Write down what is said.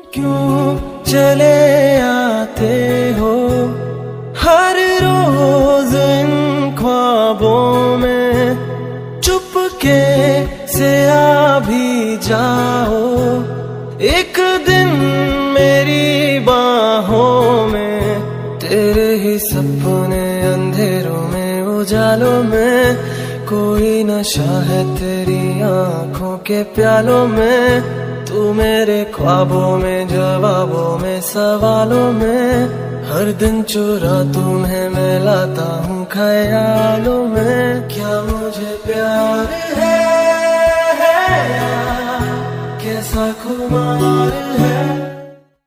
क्यों चले आते हो हर रोज इन ख्वाबों में, चुपके से आ भी जाओ एक दिन मेरी बाहों में। तेरे ही सपने अंधेरों में उजालों में, कोई नशा है तेरी आंखों के प्यालों में। तू मेरे ख्वाबों में, जवाबों में, सवालों में, हर दिन चुरा तुम्हें मैं लाता हूँ ख्यालों में। क्या मुझे प्यार है या कैसा खुमार है?